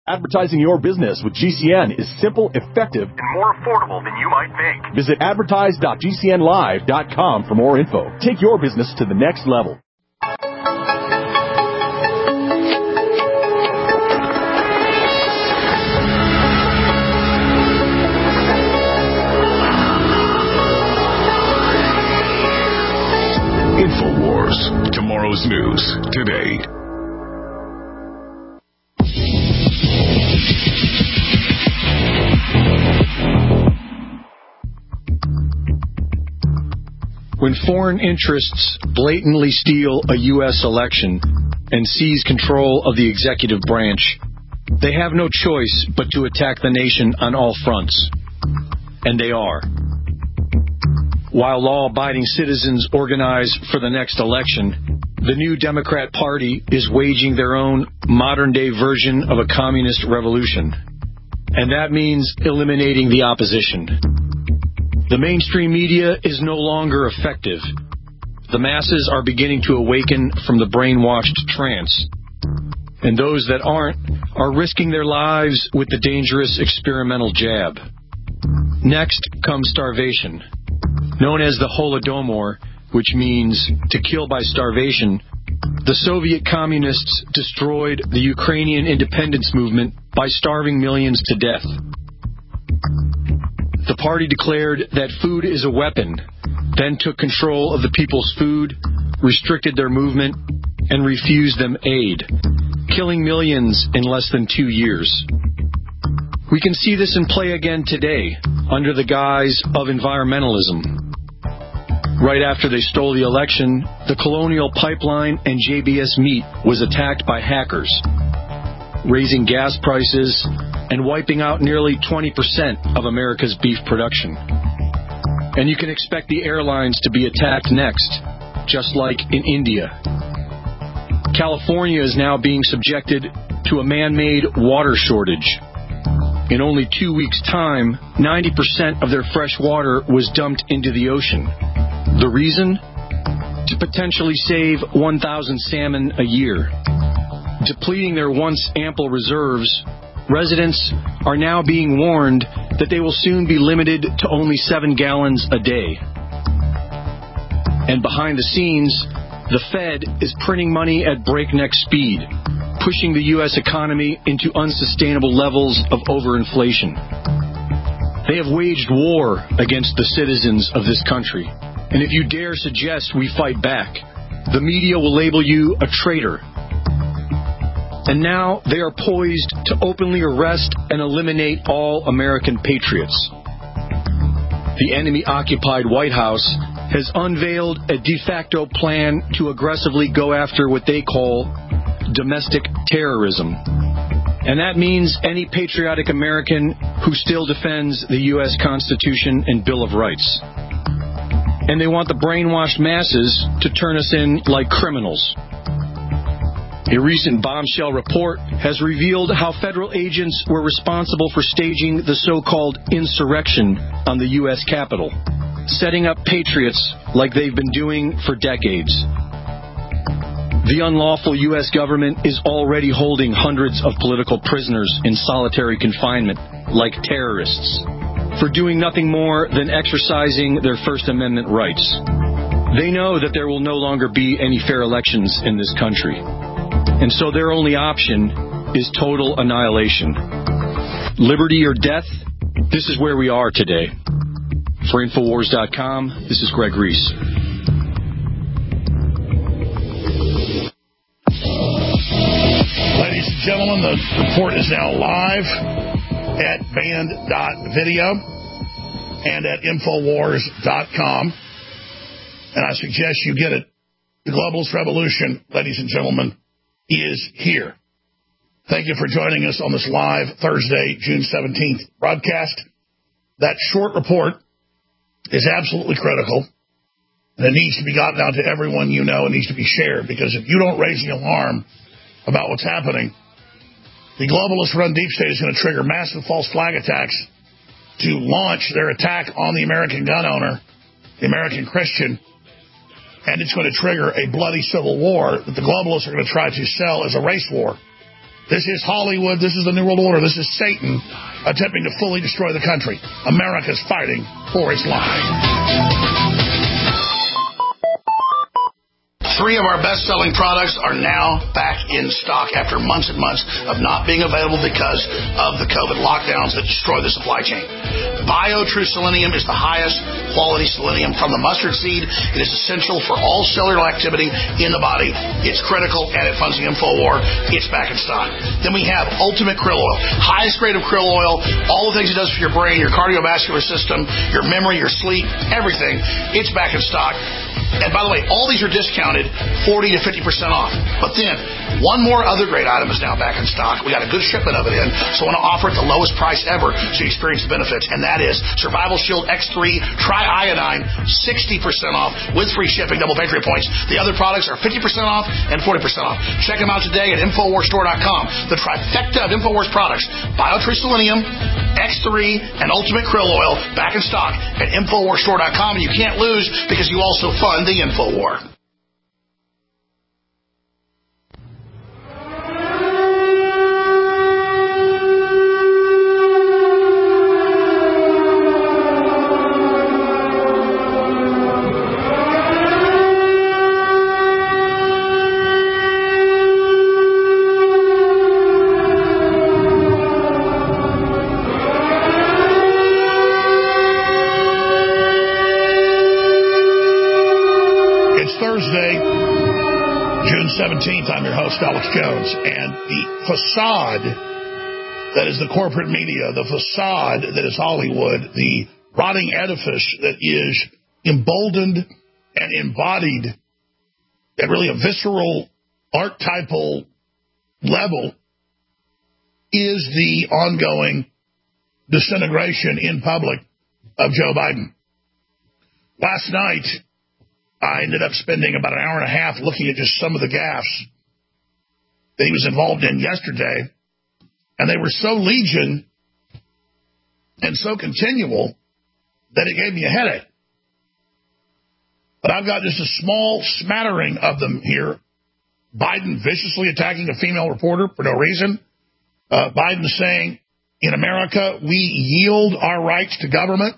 Advertising your business with GCN is simple, effective, and more affordable than you might think. Visit advertise.gcnlive.com for more info. Take your business to the next level. InfoWars. Tomorrow's news today. When foreign interests blatantly steal a U.S. election and seize control of the executive branch, they have no choice but to attack the nation on all fronts. And they are. While law-abiding citizens organize for the next election, the new Democrat Party is waging their own modern-day version of a communist revolution. And that means eliminating the opposition. The mainstream media is no longer effective. The masses are beginning to awaken from the brainwashed trance. And those that aren't are risking their lives with the dangerous experimental jab. Next comes starvation. Known as the Holodomor, which means to kill by starvation, the Soviet communists destroyed the Ukrainian independence movement by starving millions to death. The party declared that food is a weapon, then took control of the people's food, restricted their movement, and refused them aid, killing millions in less than 2 years. We can see this in play again today, under the guise of environmentalism. Right after they stole the election, the Colonial Pipeline and JBS Meat was attacked by hackers, raising gas prices and wiping out nearly 20% of America's beef production. And you can expect the airlines to be attacked next, just like in India. California is now being subjected to a man-made water shortage. In only 2 weeks' time, 90% of their fresh water was dumped into the ocean. The reason? To potentially save 1,000 salmon a year. Depleting their once ample reserves, residents are now being warned that they will soon be limited to only 7 gallons a day. And behind the scenes, the Fed is printing money at breakneck speed, pushing the U.S. economy into unsustainable levels of overinflation. They have waged war against the citizens of this country. And if you dare suggest we fight back, the media will label you a traitor. And now they are poised to openly arrest and eliminate all American patriots. The enemy-occupied White House has unveiled a de facto plan to aggressively go after what they call domestic terrorism. And that means any patriotic American who still defends the U.S. Constitution and Bill of Rights. And they want the brainwashed masses to turn us in like criminals. A recent bombshell report has revealed how federal agents were responsible for staging the so-called insurrection on the U.S. Capitol, setting up patriots like they've been doing for decades. The unlawful U.S. government is already holding hundreds of political prisoners in solitary confinement, like terrorists, for doing nothing more than exercising their First Amendment rights. They know that there will no longer be any fair elections in this country. And so their only option is total annihilation. Liberty or death, this is where we are today. For Infowars.com, this is Greg Reese. Ladies and gentlemen, the report is now live at band.video and at Infowars.com. And I suggest you get it. The globalist revolution, ladies and gentlemen, is here. Thank you for joining us on this live Thursday, June 17th broadcast. That short report is absolutely critical, and it needs to be gotten out to everyone you know. It needs to be shared, because if you don't raise the alarm about what's happening, the globalist-run deep state is going to trigger massive false flag attacks to launch their attack on the American gun owner, the American Christian, and it's going to trigger a bloody civil war that the globalists are going to try to sell as a race war. This is Hollywood. This is the New World Order. This is Satan attempting to fully destroy the country. America's fighting for its life. 3 of our best-selling products are now back in stock after months and months of not being available because of the COVID lockdowns that destroy the supply chain. BioTrue Selenium is the highest quality selenium from the mustard seed. It is essential for all cellular activity in the body. It's critical, and it funds the InfoWar. It's back in stock. Then we have Ultimate Krill Oil, highest grade of krill oil, all the things it does for your brain, your cardiovascular system, your memory, your sleep, everything. It's back in stock. And by the way, all these are discounted 40 to 50% off. But then, one more other great item is now back in stock. We got a good shipment of it in, so I want to offer it the lowest price ever so you experience the benefits. And that is Survival Shield X3 Tri-Iodine, 60% off with free shipping, double Patriot points. The other products are 50% off and 40% off. Check them out today at InfoWarsStore.com. The trifecta of InfoWars products, BioTrue Selenium, X3, and Ultimate Krill Oil, back in stock at InfoWarsStore.com. And you can't lose because you also fund the InfoWar. Thursday, June 17th, I'm your host, Alex Jones, and the facade that is the corporate media, the facade that is Hollywood, the rotting edifice that is emboldened and embodied at really a visceral, archetypal level is the ongoing disintegration in public of Joe Biden. Last night, I ended up spending about an hour and a half looking at just some of the gaffes that he was involved in yesterday, and they were so legion and so continual that it gave me a headache. But I've got just a small smattering of them here. Biden viciously attacking a female reporter for no reason. Biden saying, in America, we yield our rights to government.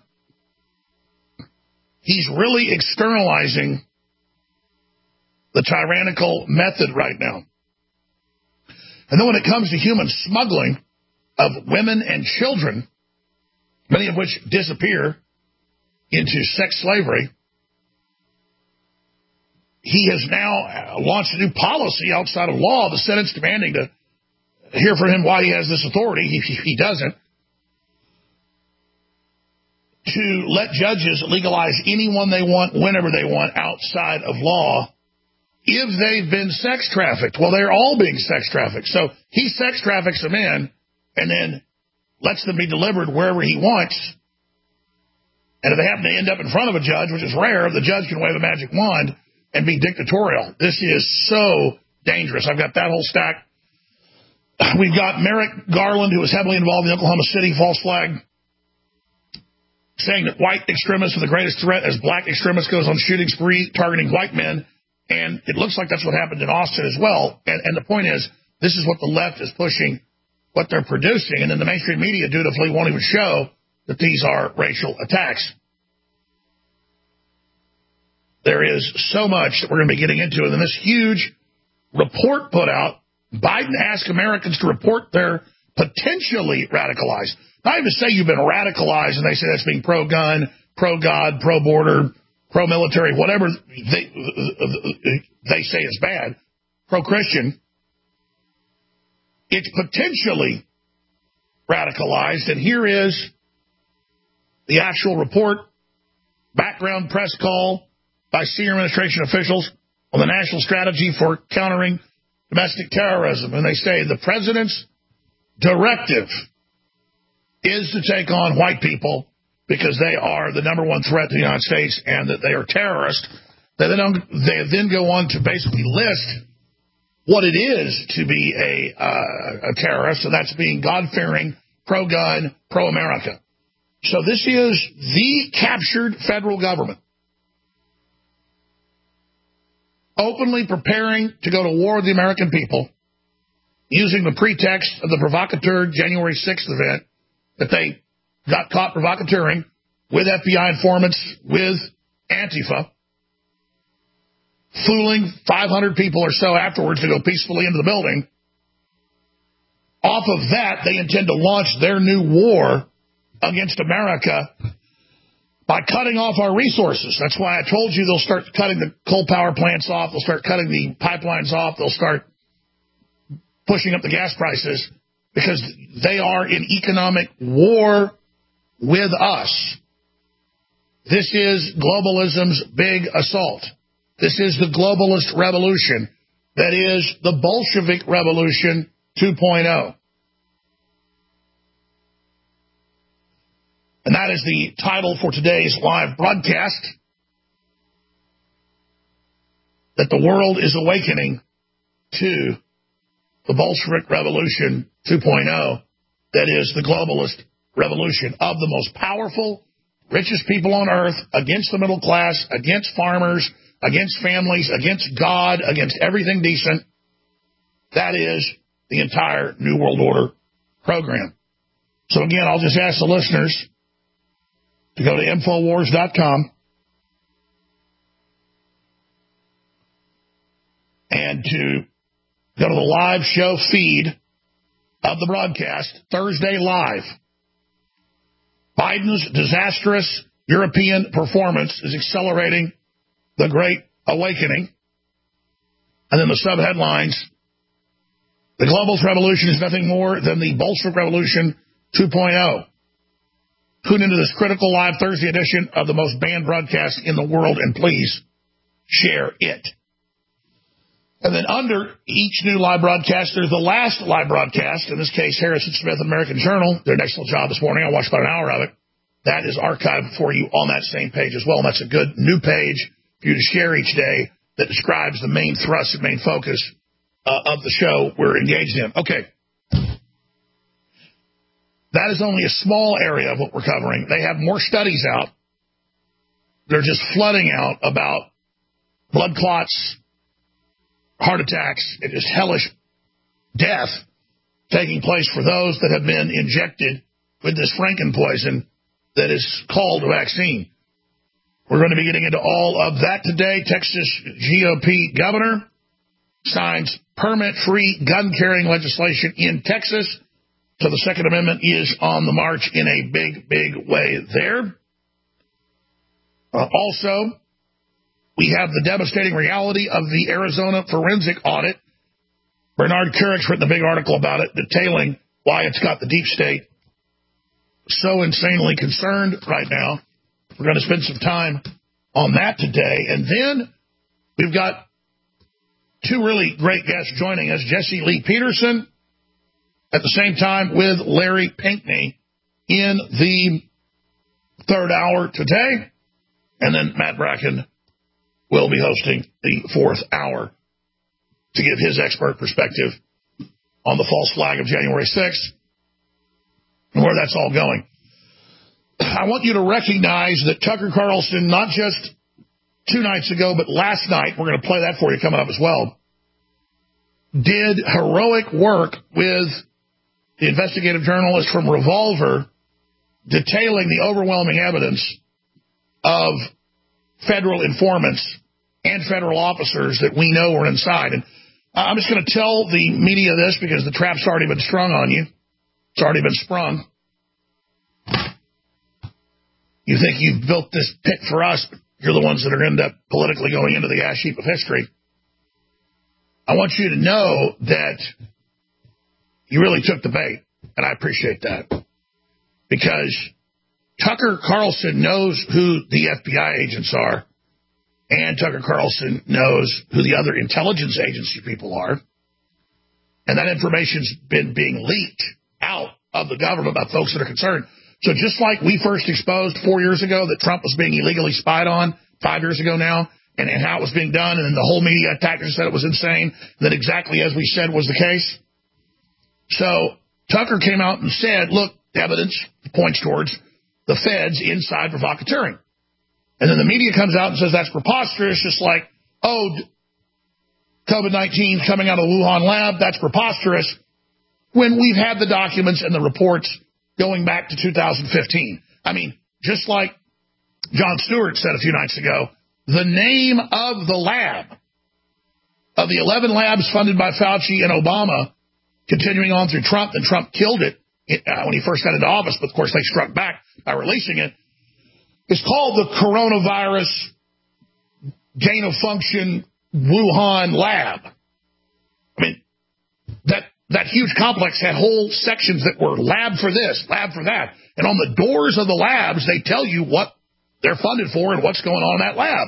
He's really externalizing the tyrannical method right now. And then when it comes to human smuggling of women and children, many of which disappear into sex slavery, he has now launched a new policy outside of law. The Senate's demanding to hear from him why he has this authority. He doesn't. To let judges legalize anyone they want, whenever they want, outside of law, if they've been sex trafficked. Well, they're all being sex trafficked. So he sex traffics them in and then lets them be delivered wherever he wants. And if they happen to end up in front of a judge, which is rare, the judge can wave a magic wand and be dictatorial. This is so dangerous. I've got that whole stack. We've got Merrick Garland, who was heavily involved in the Oklahoma City false flag, saying that white extremists are the greatest threat as black extremists goes on shooting spree targeting white men. And it looks like that's what happened in Austin as well. And the point is, this is what the left is pushing, what they're producing. And then the mainstream media dutifully won't even show that these are racial attacks. There is so much that we're going to be getting into. And then this huge report put out, Biden asked Americans to report their potentially radicalized. Not even say you've been radicalized and they say that's being pro-gun, pro-God, pro-border, pro-military, whatever they say is bad, pro-Christian. It's potentially radicalized, and here is the actual report, background press call by senior administration officials on the national strategy for countering domestic terrorism. And they say the president's directive is to take on white people because they are the number one threat to the United States and that they are terrorists. They then go on to basically list what it is to be a terrorist, and that's being God-fearing, pro-gun, pro-America. So this is the captured federal government openly preparing to go to war with the American people using the pretext of the provocateur January 6th event that they got caught provocateuring with FBI informants, with Antifa, fooling 500 people or so afterwards to go peacefully into the building. Off of that, they intend to launch their new war against America by cutting off our resources. That's why I told you they'll start cutting the coal power plants off. They'll start cutting the pipelines off. They'll start pushing up the gas prices because they are in economic war with us. This is globalism's big assault. This is the globalist revolution. That is the Bolshevik Revolution 2.0. And that is the title for today's live broadcast, that the world is awakening to the Bolshevik Revolution 2.0, that is the globalist revolution of the most powerful, richest people on earth against the middle class, against farmers, against families, against God, against everything decent. That is the entire New World Order program. So again, I'll just ask the listeners to go to Infowars.com and to go to the live show feed of the broadcast, Thursday Live. Biden's disastrous European performance is accelerating the Great Awakening. And then the subheadlines, the globalist revolution is nothing more than the Bolshevik Revolution 2.0. Tune into this critical live Thursday edition of the most banned broadcast in the world, and please share it. And then under each new live broadcast, there's the last live broadcast, in this case, Harrison Smith American Journal. Did an excellent job this morning. I watched about an hour of it. That is archived for you on that same page as well, and that's a good new page for you to share each day that describes the main thrust and main focus of the show we're engaged in. Okay. That is only a small area of what we're covering. They have more studies out. They're just flooding out about blood clots, heart attacks, and just hellish death taking place for those that have been injected with this frankenpoison that is called a vaccine. We're going to be getting into all of that today. Texas GOP governor signs permit-free gun-carrying legislation in Texas. So the Second Amendment is on the march in a big, big way there. Also, we have the devastating reality of the Arizona forensic audit. Bernard Kerek's written a big article about it, detailing why it's got the deep state so insanely concerned right now. We're going to spend some time on that today. And then we've got two really great guests joining us, Jesse Lee Peterson, at the same time with Larry Pinkney in the third hour today. And then Matt Bracken will be hosting the fourth hour to give his expert perspective on the false flag of January 6th and where that's all going. I want you to recognize that Tucker Carlson, not just 2 nights ago, but last night, we're going to play that for you coming up as well, did heroic work with the investigative journalist from Revolver detailing the overwhelming evidence of federal informants and federal officers that we know are inside. And I'm just going to tell the media this because the trap's already been strung on you. It's already been sprung. You think you've built this pit for us, but you're the ones that are going to end up politically going into the ash heap of history. I want you to know that you really took the bait, and I appreciate that. Because Tucker Carlson knows who the FBI agents are, and Tucker Carlson knows who the other intelligence agency people are, and that information's been being leaked out of the government about folks that are concerned. So just like we first exposed 4 years ago that Trump was being illegally spied on, 5 years ago now, and how it was being done, and then the whole media attacked us and said it was insane, that exactly as we said was the case. So Tucker came out and said, look, the evidence points towards the feds inside provocateuring. And then the media comes out and says that's preposterous, just like, oh, COVID-19 coming out of the Wuhan lab. That's preposterous when we've had the documents and the reports going back to 2015. I mean, just like Jon Stewart said a few nights ago, the name of the lab, of the 11 labs funded by Fauci and Obama, continuing on through Trump, and Trump killed it when he first got into office, but of course they struck back by releasing it, is called the Coronavirus Gain-of-Function Wuhan Lab. I mean, that huge complex had whole sections that were lab for this, lab for that. And on the doors of the labs, they tell you what they're funded for and what's going on in that lab.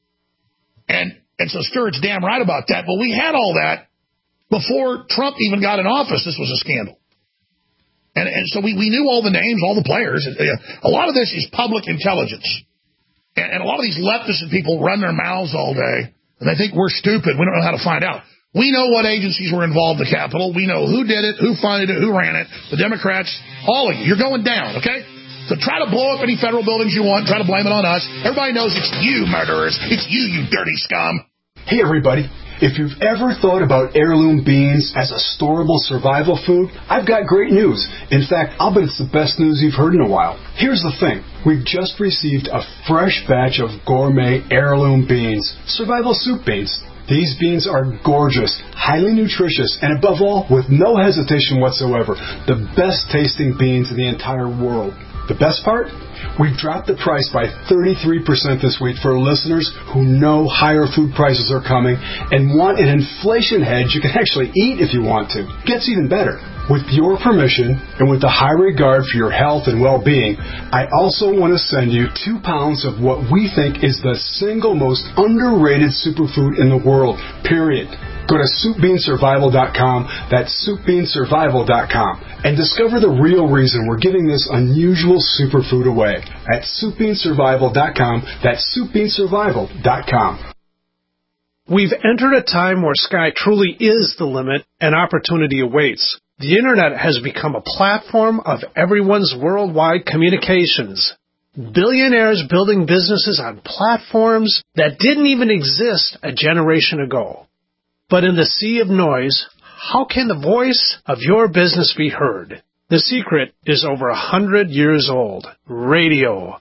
And so Stewart's damn right about that. But we had all that before Trump even got in office. This was a scandal. And so we knew all the names, all the players. A lot of this is public intelligence. And a lot of these leftists and people run their mouths all day, and they think we're stupid. We don't know how to find out. We know what agencies were involved in the Capitol. We know who did it, who funded it, who ran it. The Democrats, all of you. You're going down, okay? So try to blow up any federal buildings you want. Try to blame it on us. Everybody knows it's you, murderers. It's you, you dirty scum. Hey, everybody. If you've ever thought about heirloom beans as a storable survival food, I've got great news. In fact, I'll bet it's the best news you've heard in a while. Here's the thing. We've just received a fresh batch of gourmet heirloom beans, survival soup beans. These beans are gorgeous, highly nutritious, and above all, with no hesitation whatsoever, the best tasting beans in the entire world. The best part? We've dropped the price by 33% this week for listeners who know higher food prices are coming and want an inflation hedge you can actually eat if you want to. Gets even better. With your permission and with the high regard for your health and well-being, I also want to send you 2 pounds of what we think is the single most underrated superfood in the world, period. Go to SoupBeanSurvival.com, that's SoupBeanSurvival.com, and discover the real reason we're giving this unusual superfood away at SoupBeanSurvival.com, that's SoupBeanSurvival.com. We've entered a time where sky truly is the limit and opportunity awaits. The Internet has become a platform of everyone's worldwide communications. Billionaires building businesses on platforms that didn't even exist a generation ago. But in the sea of noise, how can the voice of your business be heard? The secret is over 100 years old. Radio.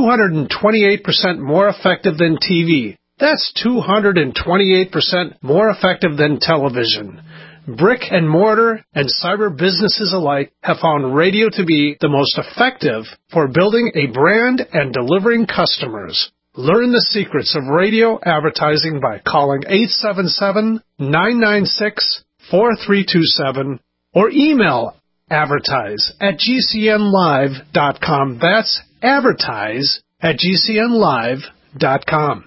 228% more effective than TV. That's 228% more effective than television. Brick and mortar and cyber businesses alike have found radio to be the most effective for building a brand and delivering customers. Learn the secrets of radio advertising by calling 877-996-4327 or email advertise@gcnlive.com. That's advertise@gcnlive.com.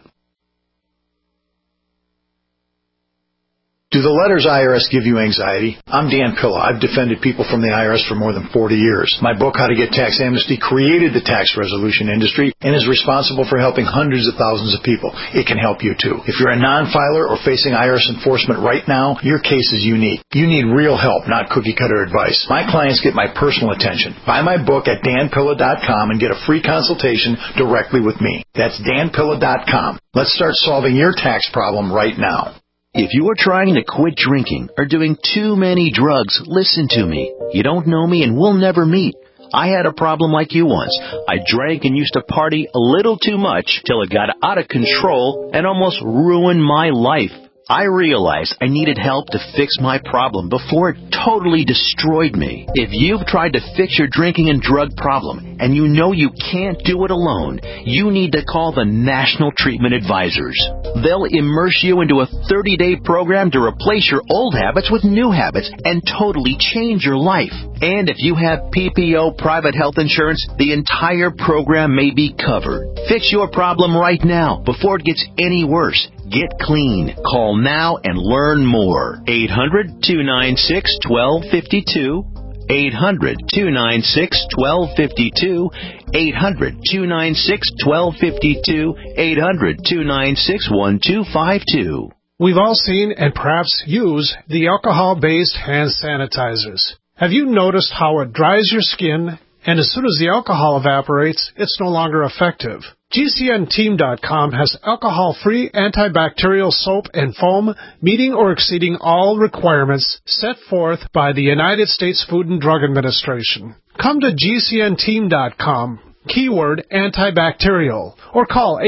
Do the letters IRS give you anxiety? I'm Dan Pilla. I've defended people from the IRS for more than 40 years. My book, How to Get Tax Amnesty, created the tax resolution industry and is responsible for helping hundreds of thousands of people. It can help you too. If you're a non-filer or facing IRS enforcement right now, your case is unique. You need real help, not cookie-cutter advice. My clients get my personal attention. Buy my book at danpilla.com and get a free consultation directly with me. That's danpilla.com. Let's start solving your tax problem right now. If you are trying to quit drinking or doing too many drugs, listen to me. You don't know me and we'll never meet. I had a problem like you once. I drank and used to party a little too much till it got out of control and almost ruined my life. I realized I needed help to fix my problem before it totally destroyed me. If you've tried to fix your drinking and drug problem and you know you can't do it alone, you need to call the National Treatment Advisors. They'll immerse you into a 30-day program to replace your old habits with new habits and totally change your life. And if you have PPO private health insurance, the entire program may be covered. Fix your problem right now before it gets any worse. Get clean. Call now and learn more. 800-296-1252. 800-296-1252. 800-296-1252. 800-296-1252. We've all seen and perhaps use the alcohol-based hand sanitizers. Have you noticed how it dries your skin, and as soon as the alcohol evaporates, it's no longer effective? GCNteam.com has alcohol-free antibacterial soap and foam meeting or exceeding all requirements set forth by the United States Food and Drug Administration. Come to GCNteam.com, keyword antibacterial, or call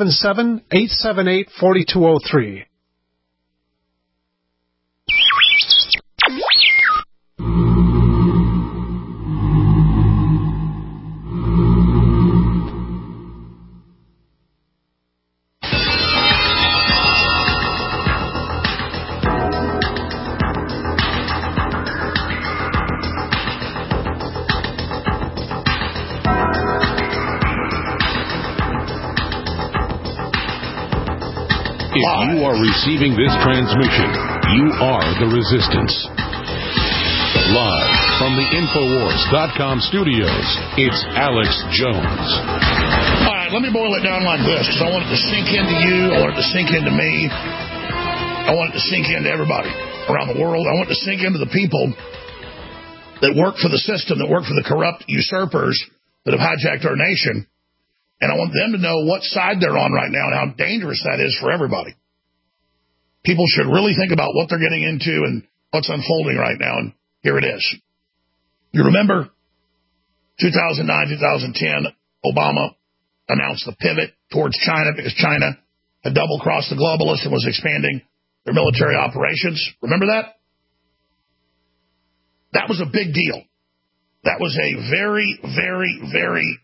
877-878-4203. If you are receiving this transmission, you are the resistance. Live from the Infowars.com studios, it's Alex Jones. All right, let me boil it down like this, because I want it to sink into you. I want it to sink into me. I want it to sink into everybody around the world. I want it to sink into the people that work for the system, that work for the corrupt usurpers that have hijacked our nation. And I want them to know what side they're on right now and how dangerous that is for everybody. People should really think about what they're getting into and what's unfolding right now, and here it is. You remember 2009, 2010, Obama announced the pivot towards China because China had double-crossed the globalists and was expanding their military operations. Remember that? That was a big deal. That was a very, very, very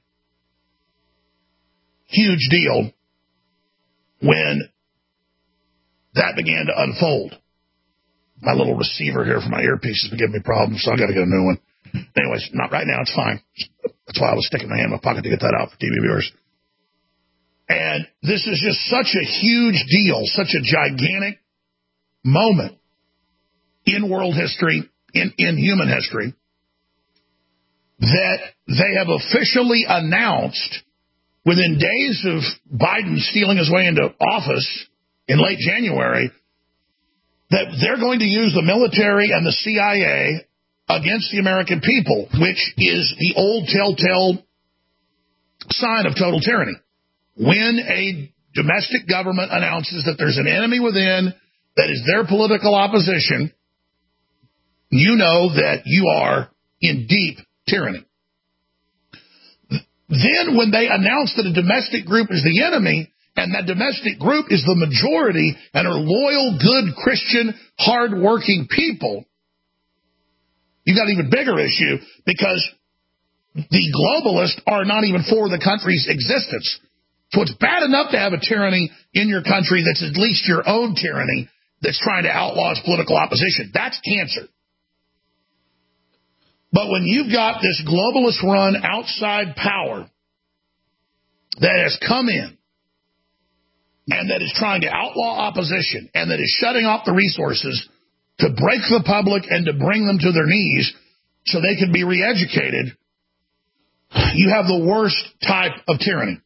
huge deal when that began to unfold. My little receiver here for my earpiece has been giving me problems, so I got to get a new one. Anyways, not right now. It's fine. That's why I was sticking my hand in my pocket to get that out for TV viewers. And this is just such a huge deal, such a gigantic moment in world history, in human history, that they have officially announced within days of Biden stealing his way into office in late January, that they're going to use the military and the CIA against the American people, which is the old telltale sign of total tyranny. When a domestic government announces that there's an enemy within that is their political opposition, you know that you are in deep tyranny. Then when they announce that a domestic group is the enemy, and that domestic group is the majority and are loyal, good, Christian, hard-working people, you got an even bigger issue because the globalists are not even for the country's existence. So it's bad enough to have a tyranny in your country that's at least your own tyranny that's trying to outlaw its political opposition. That's cancer. But when you've got this globalist-run outside power that has come in and that is trying to outlaw opposition and that is shutting off the resources to break the public and to bring them to their knees so they can be re-educated, you have the worst type of tyranny.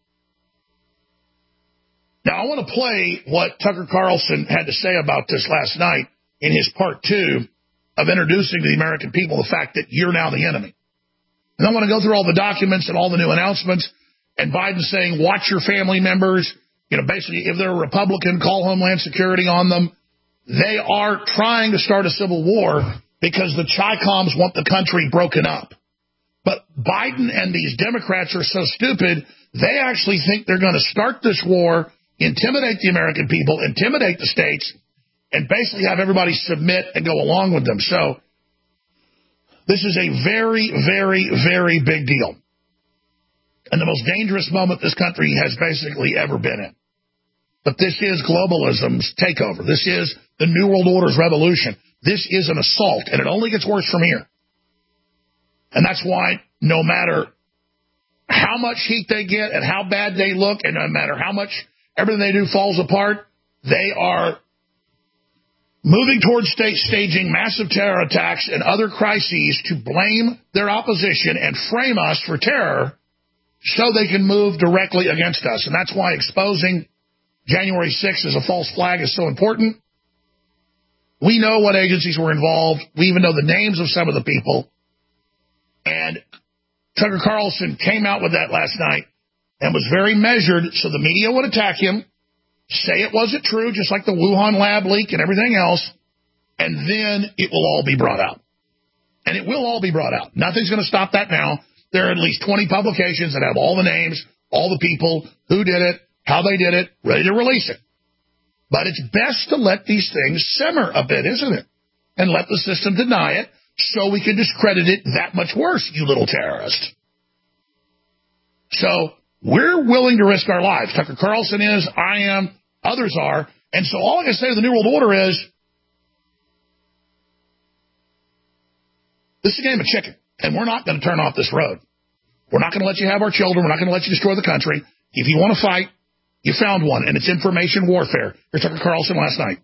Now, I want to play what Tucker Carlson had to say about this last night in his part 2 of introducing to the American people the fact that you're now the enemy. And I want to go through all the documents and all the new announcements, and Biden saying, watch your family members. Basically, if they're a Republican, call Homeland Security on them. They are trying to start a civil war because the Chi-Coms want the country broken up. But Biden and these Democrats are so stupid, they actually think they're going to start this war, intimidate the American people, intimidate the states, and basically have everybody submit and go along with them. So this is a very, very, very big deal. And the most dangerous moment this country has basically ever been in. But this is globalism's takeover. This is the New World Order's revolution. This is an assault, and it only gets worse from here. And that's why no matter how much heat they get and how bad they look, and no matter how much everything they do falls apart, they are moving towards staging massive terror attacks and other crises to blame their opposition and frame us for terror so they can move directly against us. And that's why exposing January 6th as a false flag is so important. We know what agencies were involved. We even know the names of some of the people. And Tucker Carlson came out with that last night. and was very measured so the media would attack him, say it wasn't true, just like the Wuhan lab leak and everything else, and then it will all be brought out. And it will all be brought out. Nothing's going to stop that now. There are at least 20 publications that have all the names, all the people, who did it, how they did it, ready to release it. But it's best to let these things simmer a bit, isn't it? And let the system deny it so we can discredit it that much worse, you little terrorist. So we're willing to risk our lives. Tucker Carlson is, I am, others are. And so all I can say to the New World Order is, this is a game of chicken, and we're not going to turn off this road. We're not going to let you have our children. We're not going to let you destroy the country. If you want to fight, you found one, and it's information warfare. Here's Tucker Carlson last night.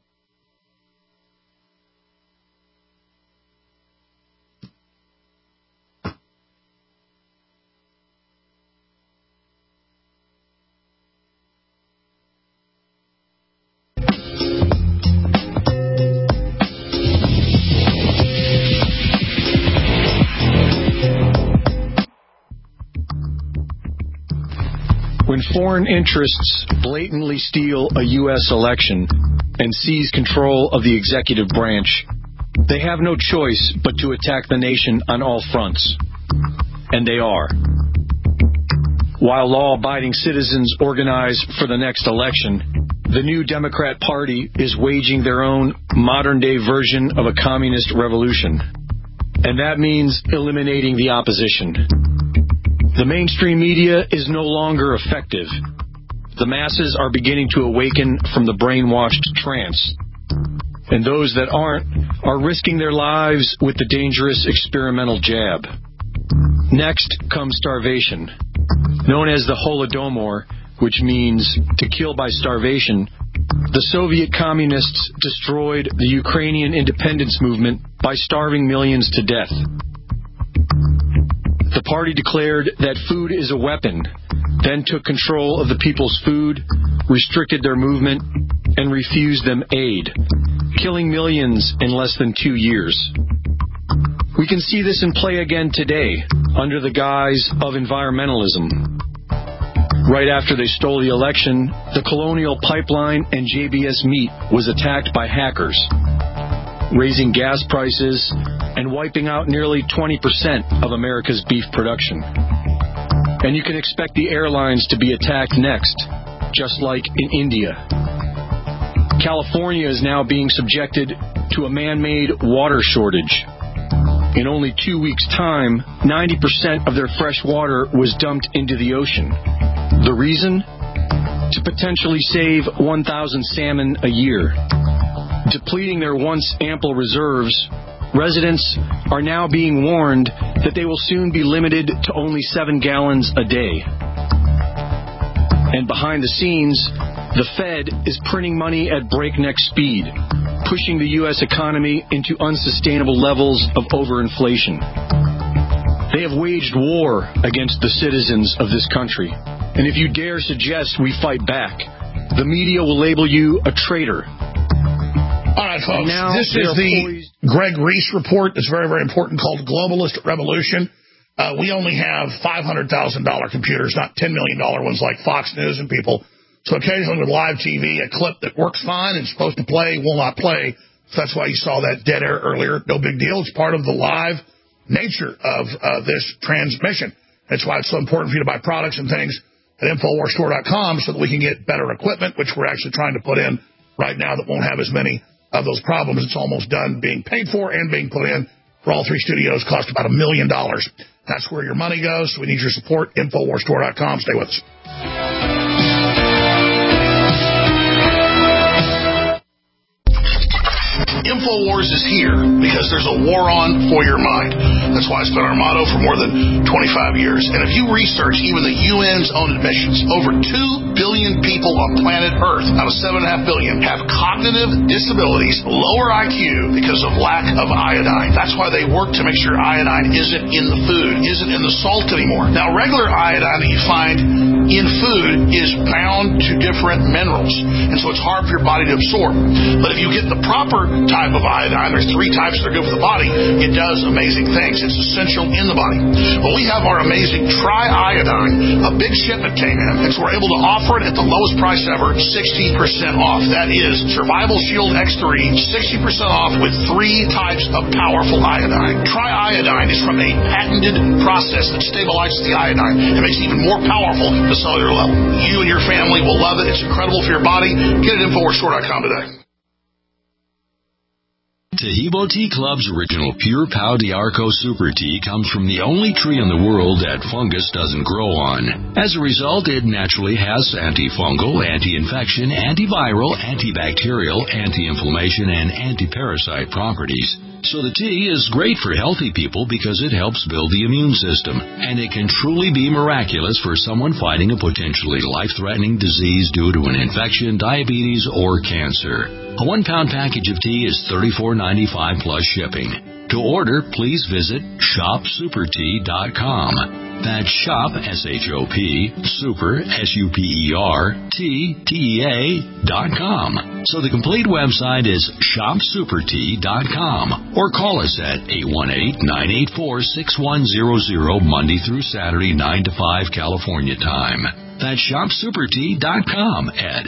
When foreign interests blatantly steal a U.S. election and seize control of the executive branch, they have no choice but to attack the nation on all fronts. And they are. While law-abiding citizens organize for the next election, the new Democrat Party is waging their own modern-day version of a communist revolution. And that means eliminating the opposition. The mainstream media is no longer effective. The masses are beginning to awaken from the brainwashed trance. And those that aren't are risking their lives with the dangerous experimental jab. Next comes starvation. Known as the Holodomor, which means to kill by starvation, the Soviet communists destroyed the Ukrainian independence movement by starving millions to death. The party declared that food is a weapon, then took control of the people's food, restricted their movement, and refused them aid, killing millions in less than 2 years. We can see this in play again today, under the guise of environmentalism. Right after they stole the election, the Colonial Pipeline and JBS Meat was attacked by hackers, raising gas prices and wiping out nearly 20% of America's beef production. And you can expect the airlines to be attacked next, just like in India. California is now being subjected to a man-made water shortage. In only 2 weeks' time, 90% of their fresh water was dumped into the ocean. The reason? To potentially save 1,000 salmon a year. Depleting their once ample reserves, residents are now being warned that they will soon be limited to only 7 gallons a day. And behind the scenes, the Fed is printing money at breakneck speed, pushing the U.S. economy into unsustainable levels of overinflation. They have waged war against the citizens of this country. And if you dare suggest we fight back, the media will label you a traitor. All right, folks, this is the Greg Reese report. It's very, very important, called Globalist Revolution. We only have $500,000 computers, not $10 million ones like Fox News and people. So occasionally with live TV, a clip that works fine and is supposed to play will not play. So that's why you saw that dead air earlier. No big deal. It's part of the live nature of this transmission. That's why it's so important for you to buy products and things at InfoWarsStore.com so that we can get better equipment, which we're actually trying to put in right now that won't have as many of those problems. It's almost done being paid for and being put in. For all 3 studios, cost about $1 million. That's where your money goes. So we need your support. InfoWarsStore.com. Stay with us. InfoWars is here because there's a war on for your mind. That's why it's been our motto for more than 25 years. And if you research even the UN's own admissions, over 2 billion people on planet Earth out of 7.5 billion have cognitive disabilities, lower IQ because of lack of iodine. That's why they work to make sure iodine isn't in the food, isn't in the salt anymore. Now, regular iodine that you find in food is bound to different minerals, and so it's hard for your body to absorb. But if you get the proper type of iodine. There's 3 types that are good for the body. It does amazing things. It's essential in the body. But we have our amazing Tri-Iodine. A big shipment came in, and so we're able to offer it at the lowest price ever, 60% off. That is Survival Shield X3, 60% off with 3 types of powerful iodine. Tri-Iodine is from a patented process that stabilizes the iodine and makes it even more powerful at the cellular level. You and your family will love it. It's incredible for your body. Get it at InfoWarsStore.com today. Taheebo Tea Club's original Pure Pau d'Arco Super Tea comes from the only tree in the world that fungus doesn't grow on. As a result, it naturally has antifungal, anti-infection, antiviral, antibacterial, anti-inflammation, and anti-parasite properties. So the tea is great for healthy people because it helps build the immune system, and it can truly be miraculous for someone fighting a potentially life-threatening disease due to an infection, diabetes, or cancer. A 1-pound package of tea is $34.95 plus shipping. To order, please visit shopsupertea.com. That's shop, S-H-O-P, super, S-U-P-E-R, T-T-E-A.com. So the complete website is shopsupertea.com, or call us at 818-984-6100 Monday through Saturday, 9 to 5 California time. That's shopsupertea.com at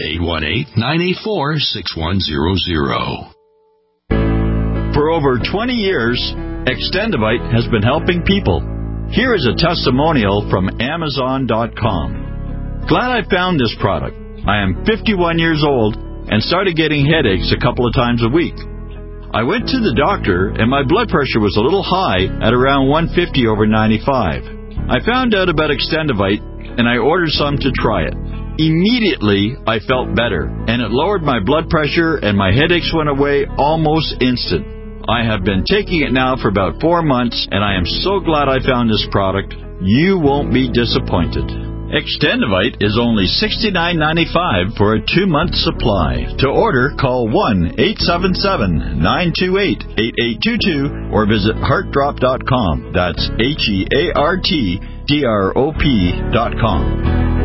818-984-6100. For over 20 years, Extendivite has been helping people. Here is a testimonial from Amazon.com. Glad I found this product. I am 51 years old and started getting headaches a couple of times a week. I went to the doctor and my blood pressure was a little high at around 150 over 95. I found out about Extendivite and I ordered some to try it. Immediately, I felt better, and it lowered my blood pressure and my headaches went away almost instant. I have been taking it now for about 4 months, and I am so glad I found this product. You won't be disappointed. Extendivite is only $69.95 for a 2-month supply. To order, call 1-877-928-8822 or visit heartdrop.com. That's HEARTDROP.com.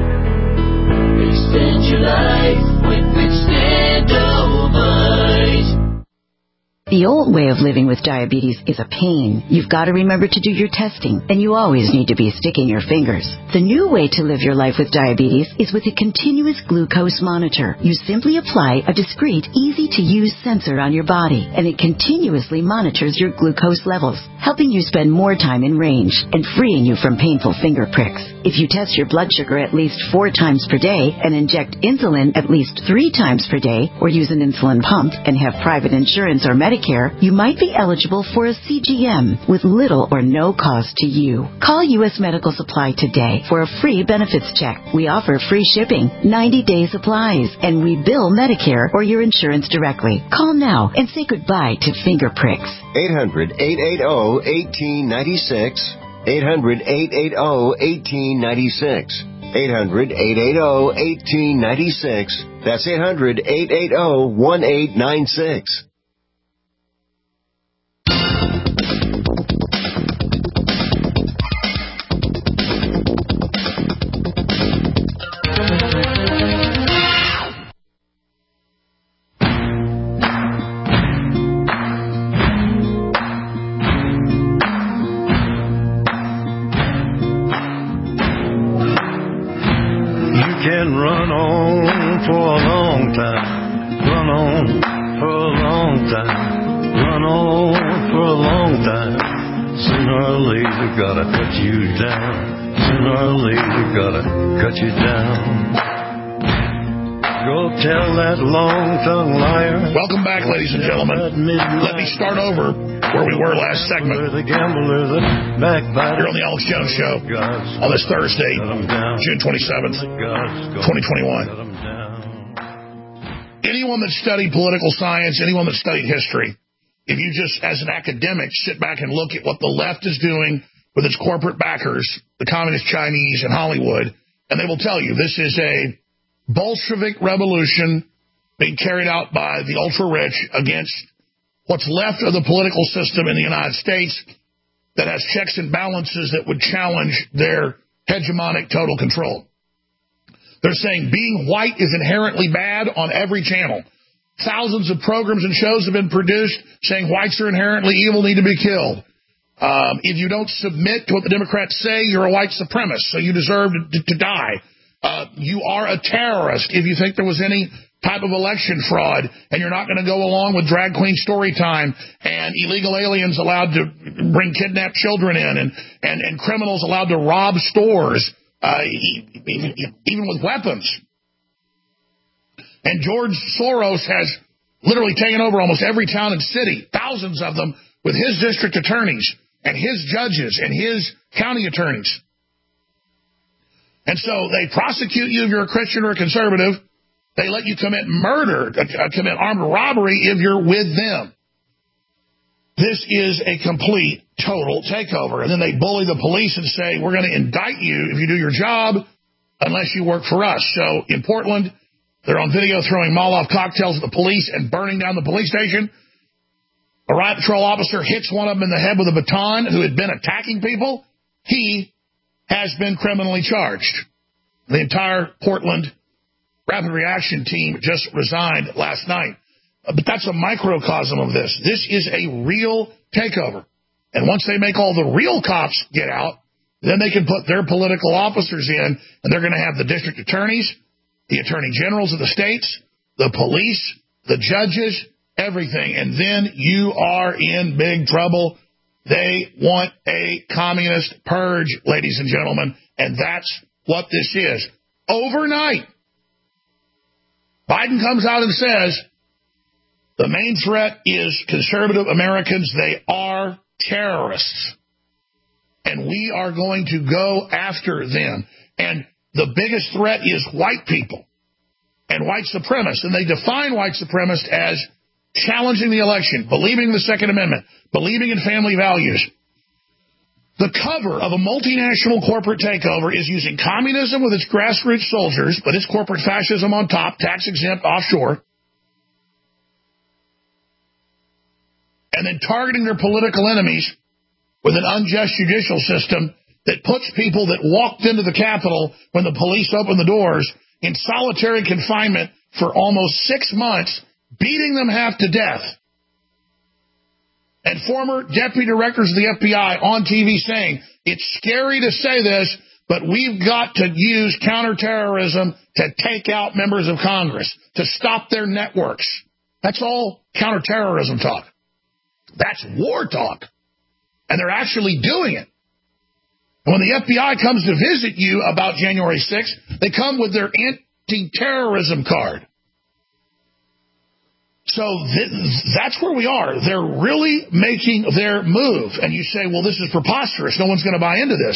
Extend your life with Extendivite. The old way of living with diabetes is a pain. You've got to remember to do your testing, and you always need to be sticking your fingers. The new way to live your life with diabetes is with a continuous glucose monitor. You simply apply a discreet, easy-to-use sensor on your body, and it continuously monitors your glucose levels, helping you spend more time in range and freeing you from painful finger pricks. If you test your blood sugar at least 4 times per day and inject insulin at least 3 times per day, or use an insulin pump and have private insurance or Medicare, you might be eligible for a CGM with little or no cost to you. Call U.S. Medical Supply today for a free benefits check. We offer free shipping, 90-day supplies, and we bill Medicare or your insurance directly. Call now and say goodbye to finger pricks. 800-880-1896. 800-880-1896. 800-880-1896. That's 800-880-1896. Can run on for a long time, run on for a long time, run on for a long time. Sooner or later gotta cut you down, sooner or later gotta cut you down. Go tell that long-tongued liar. Welcome back, ladies and gentlemen. Let me start over where we were last segment. The gambler, the backbiter. Here on the Alex Jones Show on this Thursday, June 27th, 2021. Anyone that studied political science, anyone that studied history, if you just, as an academic, sit back and look at what the left is doing with its corporate backers, the Communist Chinese and Hollywood, and they will tell you this is a Bolshevik revolution being carried out by the ultra-rich against what's left of the political system in the United States that has checks and balances that would challenge their hegemonic total control. They're saying being white is inherently bad on every channel, Thousands of programs and shows have been produced saying whites are inherently evil, need to be killed. If you don't submit to what the Democrats say, you're a white supremacist, so you deserve to die. You are a terrorist if you think there was any type of election fraud, and you're not going to go along with drag queen story time and illegal aliens allowed to bring kidnapped children in and criminals allowed to rob stores, even with weapons. And George Soros has literally taken over almost every town and city, thousands of them, with his district attorneys and his judges and his county attorneys. And so they prosecute you if you're a Christian or a conservative. They let you commit murder, commit armed robbery if you're with them. This is a complete, total takeover. And then they bully the police and say, we're going to indict you if you do your job unless you work for us. So in Portland, they're on video throwing Molotov cocktails at the police and burning down the police station. A riot patrol officer hits one of them in the head with a baton who had been attacking people. He has been criminally charged. The entire Portland Rapid Reaction Team just resigned last night. But that's a microcosm of this. This is a real takeover. And once they make all the real cops get out, then they can put their political officers in, and they're going to have the district attorneys, the attorney generals of the states, the police, the judges, everything. And then you are in big trouble. They want a communist purge, ladies and gentlemen, and that's what this is. Overnight, Biden comes out and says the main threat is conservative Americans. They are terrorists, and we are going to go after them. And the biggest threat is white people and white supremacists, and they define white supremacists as challenging the election, believing in the Second Amendment, believing in family values. The cover of a multinational corporate takeover is using communism with its grassroots soldiers, but its corporate fascism on top, tax-exempt, offshore, and then targeting their political enemies with an unjust judicial system that puts people that walked into the Capitol when the police opened the doors in solitary confinement for almost 6 months, beating them half to death. And former deputy directors of the FBI on TV saying, it's scary to say this, but we've got to use counterterrorism to take out members of Congress, to stop their networks. That's all counterterrorism talk. That's war talk. And they're actually doing it. And when the FBI comes to visit you about January 6th, they come with their anti-terrorism card. So that's where we are. They're really making their move. And you say, well, this is preposterous. No one's going to buy into this.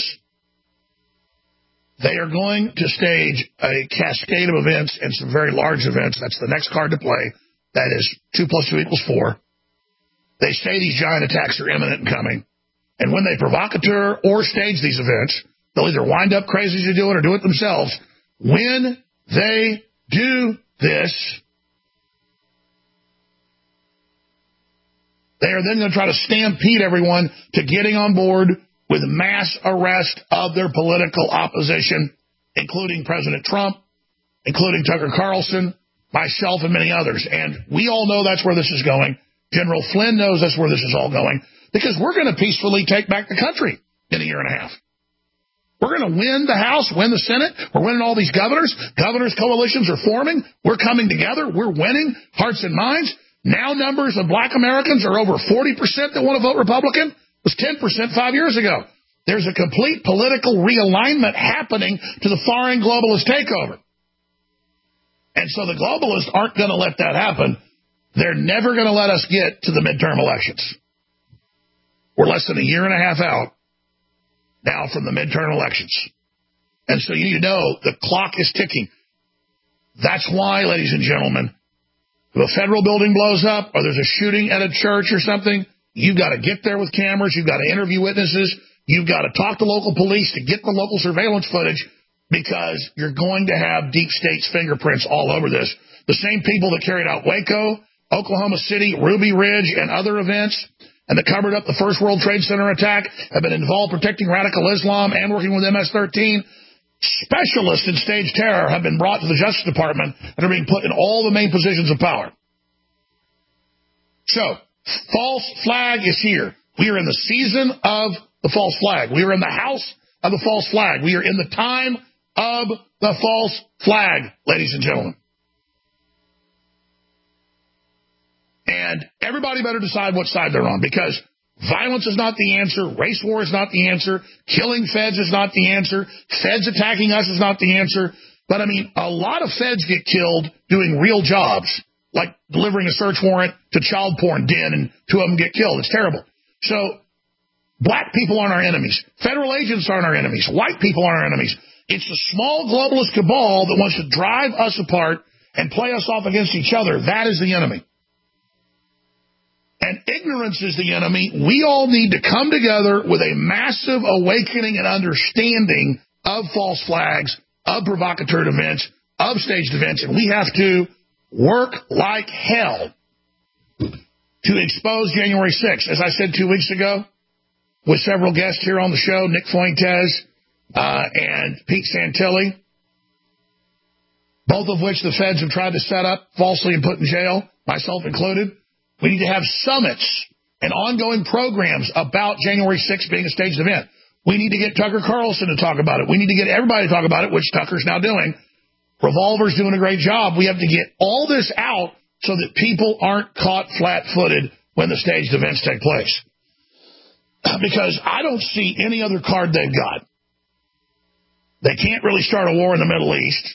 They are going to stage a cascade of events and some very large events. That's the next card to play. That is 2 + 2 = 4. They say these giant attacks are imminent and coming. And when they provocateur or stage these events, they'll either wind up crazy to do it or do it themselves. When they do this, they are then going to try to stampede everyone to getting on board with mass arrest of their political opposition, including President Trump, including Tucker Carlson, myself, and many others. And we all know that's where this is going. General Flynn knows that's where this is all going, because we're going to peacefully take back the country in 1.5 years. We're going to win the House, win the Senate. We're winning all these governors. Governors' coalitions are forming. We're coming together. We're winning hearts and minds. Now numbers of black Americans are over 40% that want to vote Republican. It was 10% 5 years ago. There's a complete political realignment happening to the foreign globalist takeover. And so the globalists aren't going to let that happen. They're never going to let us get to the midterm elections. We're less than 1.5 years out now from the midterm elections. And so you know the clock is ticking. That's why, ladies and gentlemen, if a federal building blows up or there's a shooting at a church or something, you've got to get there with cameras. You've got to interview witnesses. You've got to talk to local police to get the local surveillance footage, because you're going to have deep state's fingerprints all over this. The same people that carried out Waco, Oklahoma City, Ruby Ridge, and other events, and that covered up the first World Trade Center attack, have been involved protecting radical Islam and working with MS-13. Specialists in stage terror have been brought to the Justice Department and are being put in all the main positions of power. So, false flag is here. We are in the season of the false flag. We are in the house of the false flag. We are in the time of the false flag, ladies and gentlemen. And everybody better decide what side they're on, because violence is not the answer. Race war is not the answer. Killing feds is not the answer. Feds attacking us is not the answer. But, I mean, a lot of feds get killed doing real jobs, like delivering a search warrant to child porn den, and 2 of them get killed. It's terrible. So black people aren't our enemies. Federal agents aren't our enemies. White people aren't our enemies. It's the small globalist cabal that wants to drive us apart and play us off against each other. That is the enemy. And ignorance is the enemy. We all need to come together with a massive awakening and understanding of false flags, of provocateur events, of staged events, and we have to work like hell to expose January 6th. As I said 2 weeks ago, with several guests here on the show, Nick Fuentes and Pete Santilli, both of which the feds have tried to set up falsely and put in jail, myself included. We need to have summits and ongoing programs about January 6th being a staged event. We need to get Tucker Carlson to talk about it. We need to get everybody to talk about it, which Tucker's now doing. Revolver's doing a great job. We have to get all this out so that people aren't caught flat-footed when the staged events take place. Because I don't see any other card they've got. They can't really start a war in the Middle East.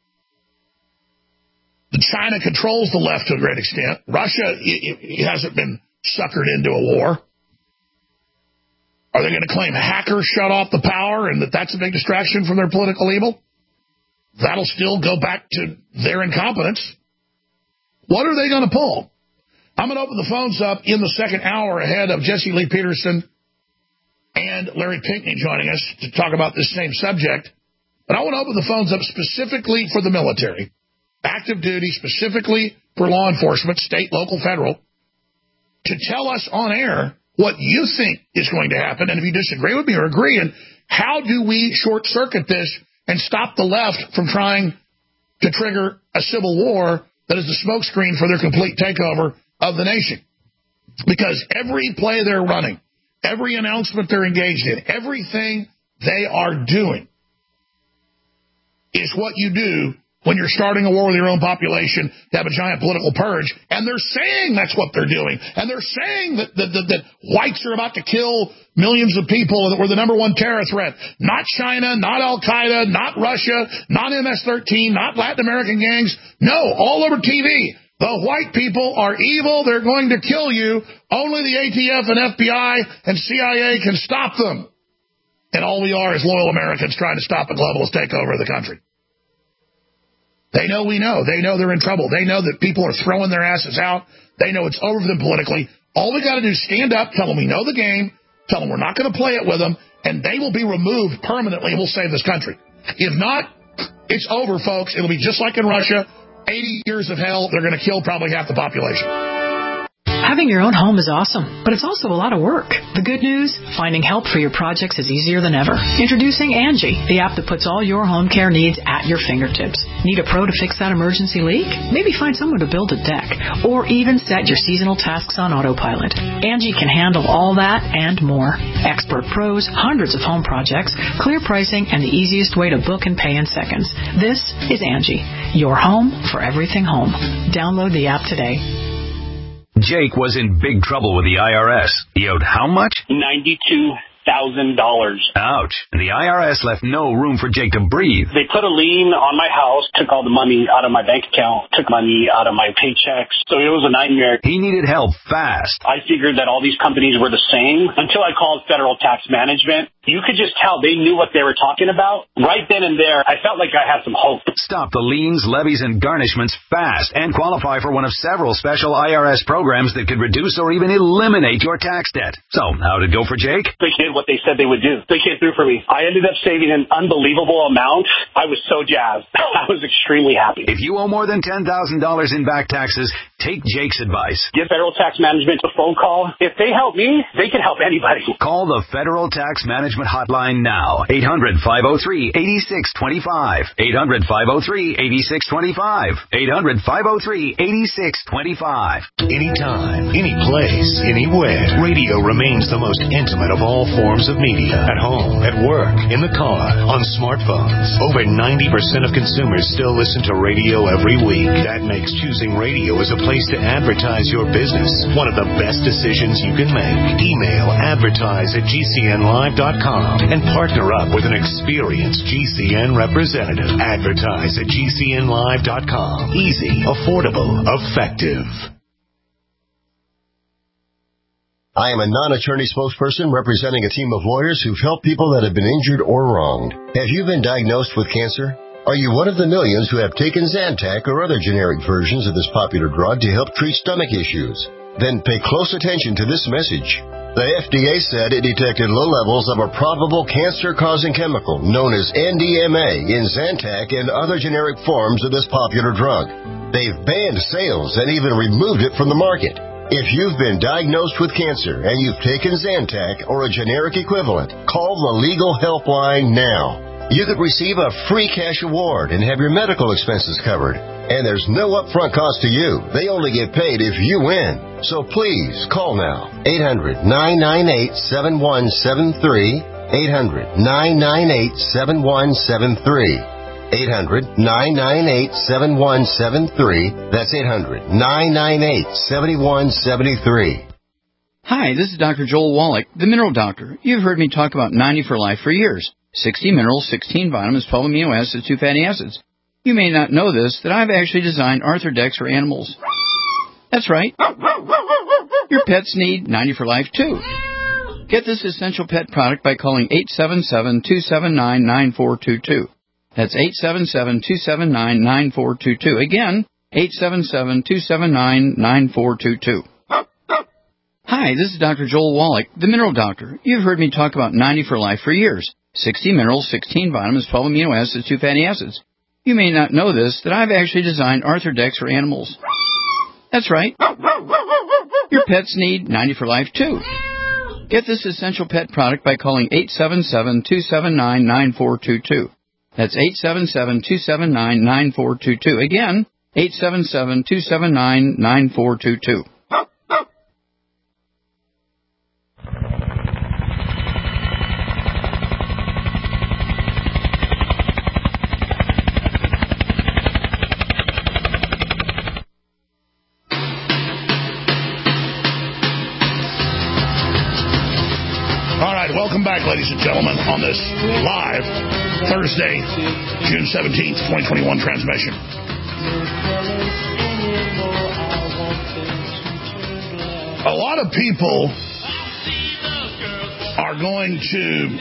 China controls the left to a great extent. Russia it hasn't been suckered into a war. Are they going to claim hackers shut off the power and that's a big distraction from their political evil? That'll still go back to their incompetence. What are they going to pull? I'm going to open the phones up in the second hour ahead of Jesse Lee Peterson and Larry Pinckney joining us to talk about this same subject. But I want to open the phones up specifically for the military, active duty, specifically for law enforcement, state, local, federal, to tell us on air what you think is going to happen. And if you disagree with me or agree, and how do we short-circuit this and stop the left from trying to trigger a civil war that is the smokescreen for their complete takeover of the nation? Because every play they're running, every announcement they're engaged in, everything they are doing is what you do when you're starting a war with your own population to have a giant political purge. And they're saying that's what they're doing. And they're saying that whites are about to kill millions of people, that we're the number one terror threat. Not China, not Al-Qaeda, not Russia, not MS-13, not Latin American gangs. No, all over TV. The white people are evil. They're going to kill you. Only the ATF and FBI and CIA can stop them. And all we are is loyal Americans trying to stop a globalist takeover of the country. They know we know. They know they're in trouble. They know that people are throwing their asses out. They know it's over for them politically. All we got to do is stand up, tell them we know the game, tell them we're not going to play it with them, and they will be removed permanently and we'll save this country. If not, it's over, folks. It'll be just like in Russia. 80 years of hell. They're going to kill probably half the population. Having your own home is awesome, but it's also a lot of work. The good news, finding help for your projects is easier than ever. Introducing Angie, the app that puts all your home care needs at your fingertips. Need a pro to fix that emergency leak? Maybe find someone to build a deck, or even set your seasonal tasks on autopilot. Angie can handle all that and more. Expert pros, hundreds of home projects, clear pricing, and the easiest way to book and pay in seconds. This is Angie, your home for everything home. Download the app today. Jake was in big trouble with the IRS. He owed how much? $92,000. Ouch. And the IRS left no room for Jake to breathe. They put a lien on my house, took all the money out of my bank account, took money out of my paychecks. So it was a nightmare. He needed help fast. I figured that all these companies were the same until I called Federal Tax Management. You could just tell they knew what they were talking about. Right then and there, I felt like I had some hope. Stop the liens, levies, and garnishments fast and qualify for one of several special IRS programs that could reduce or even eliminate your tax debt. So, how did it go for Jake? They did what they said they would do. They came through for me. I ended up saving an unbelievable amount. I was so jazzed. I was extremely happy. If you owe more than $10,000 in back taxes, Take Jake's advice. Give Federal Tax Management a phone call. If they help me, they can help anybody. Call the Federal Tax Management Hotline now. 800-503-8625. 800-503-8625. 800-503-8625. Anytime, any place, anywhere. Radio remains the most intimate of all forms of media. At home, at work, in the car, on smartphones. Over 90% of consumers still listen to radio every week. That makes choosing radio as a place to advertise your business one of the best decisions you can make. Email advertise@gcnlive.com and partner up with an experienced GCN representative. Advertise@gcnlive.com. Easy, affordable, effective. I am a non-attorney spokesperson representing a team of lawyers who've helped people that have been injured or wronged. Have you been diagnosed with cancer? Are you one of the millions who have taken Zantac or other generic versions of this popular drug to help treat stomach issues? Then pay close attention to this message. The FDA said it detected low levels of a probable cancer-causing chemical known as NDMA in Zantac and other generic forms of this popular drug. They've banned sales and even removed it from the market. If you've been diagnosed with cancer and you've taken Zantac or a generic equivalent, call the Legal Helpline now. You could receive a free cash award and have your medical expenses covered. And there's no upfront cost to you. They only get paid if you win. So please, call now. 800-998-7173. 800-998-7173. 800-998-7173. That's 800-998-7173. Hi, this is Dr. Joel Wallach, the Mineral Doctor. You've heard me talk about 90 for Life for years. 60 minerals, 16 vitamins, 12 amino acids, 2 fatty acids. You may not know this, that I've actually designed Arthrodex for animals. That's right. Your pets need 90 for Life, too. Get this essential pet product by calling 877-279-9422. That's 877-279-9422. Again, 877-279-9422. Hi, this is Dr. Joel Wallach, the Mineral Doctor. You've heard me talk about 90 for Life for years. 60 minerals, 16 vitamins, 12 amino acids, 2 fatty acids. You may not know this, that I've actually designed Arthrodex for animals. That's right. Your pets need 90 for Life, too. Get this essential pet product by calling 877-279-9422. That's 877-279-9422. Again, 877-279-9422. Welcome back, ladies and gentlemen, on this live Thursday, June 17th, 2021 transmission. A lot of people are going to